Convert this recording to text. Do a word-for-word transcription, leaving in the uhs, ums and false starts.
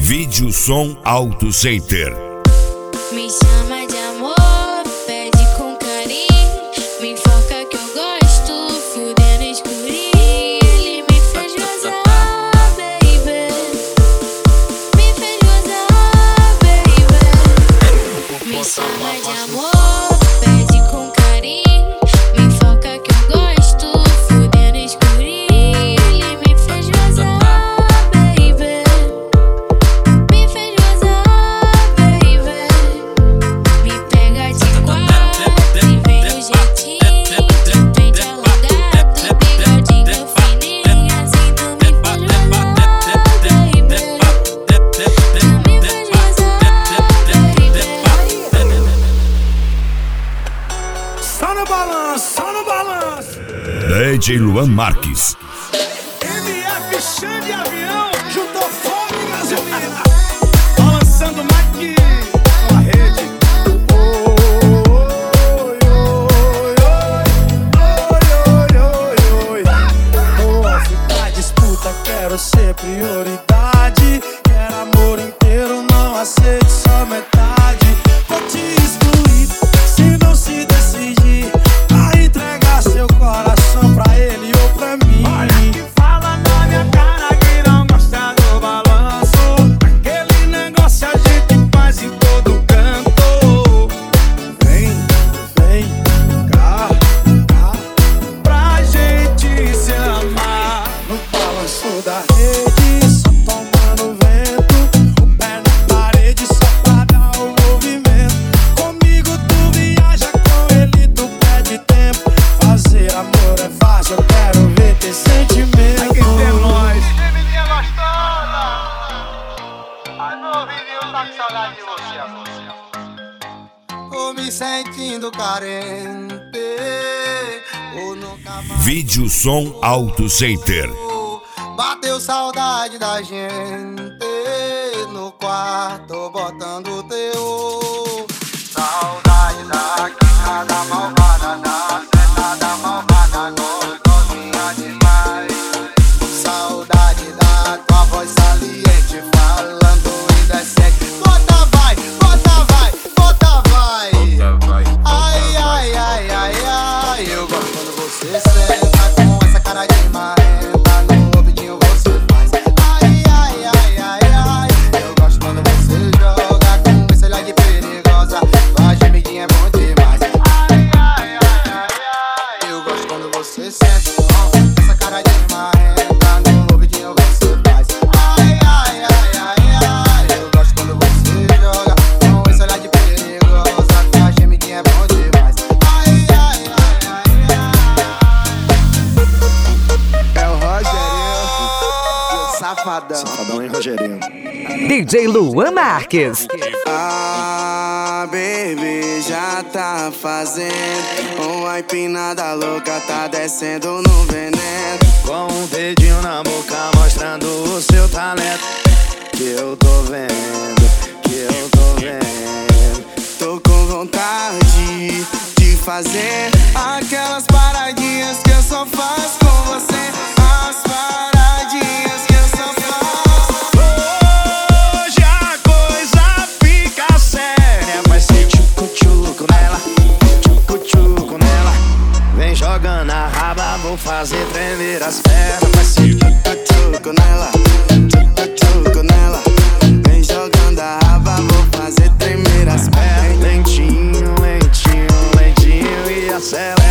Vídeo Som Auto Center. Me chama de amor, pede com carinho, me enfoca que eu gosto, fudendo escurinho. Ele me fez gozar, baby, me fez gozar, baby. Me chama de amor, pede com carinho, me enfoca que eu gosto, fudendo escurinho. Ele me fez gozar, baby, me fez gozar, baby. Me pega de quatro e vem no jeitinho, de frente alongado, bigodinho fininho, assim tu me faz gozar, baby. Tu me faz gozar, baby. Só no balanço, só no balanço. D J Luan Marques. M F Xande Avião, juntou fogo e gasolina. Balançando mais que uma rede. Oi, oi, oi, oi, oi, oi, oi. Oh, ficar disputa, quero ser prioridade. Quero amor inteiro, não aceito só metade. Vou te excluir se não se decidir a entregar seu coração pra ele ou pra mim. Olha que fala na minha cara que não gosta do balanço. Aquele negócio a gente faz em todo canto. Vem, vem cá, cá, pra gente se amar. No balanço da rede, só tomando vento. O pé na parede só pra dar o movimento. Comigo tu viaja, com ele tu perde tempo. Fazer amor é fácil, eu quero ver ter sentimento. Aqui tem nós. Menina gostosa, ai meu ouvidinho tá com saudade de você, amor. Tô me sentindo carente, ou nunca mais. Vídeo Som Auto Center. Bateu saudade da gente no quarto, botando teu. Saudade da quicada malvada, da sentada malvada, gostosinha demais. Saudade da tua voz saliente, falando indecente. Bota vai, bota vai, bota vai. Ai, ai, ai, ai, ai. Eu gosto quando você senta com essa cara de marrenta. No ouvidinho você faz. Ai, ai, ai, ai, ai. Eu gosto quando você joga com esse olhar de perigosa. Tua gemidinha é bom demais. Ai, ai, ai, ai, ai. Eu gosto quando você senta com essa cara de marrenta. No ouvidinho você faz. Ai, ai, ai, ai, ai. Eu gosto quando você joga com esse olhar de perigosa. Tua gemidinha é bom demais. Ai, ai, ai, ai, ai. É o Rogerinho, safadão. Safadão, hein, Rogerinho? D J Luan Marques. Ah, baby, já tá fazendo uma empinada louca, tá descendo no veneno. Com um dedinho na boca mostrando o seu talento. Que eu tô vendo, que eu tô vendo. Tô com vontade de fazer aquelas paradinhas que eu só faço com você. As paradinhas que eu só faço. Hoje a coisa fica séria. Vai ser tchucu-tchucu nela, tchucu-tchucu nela. Vem jogando a raba, vou fazer tremer as pernas. Vai ser Tchucu nela, tchucu nela. Vem jogando a raba, vou fazer tremer as pernas. lentinho, lentinho, lentinho e acelera.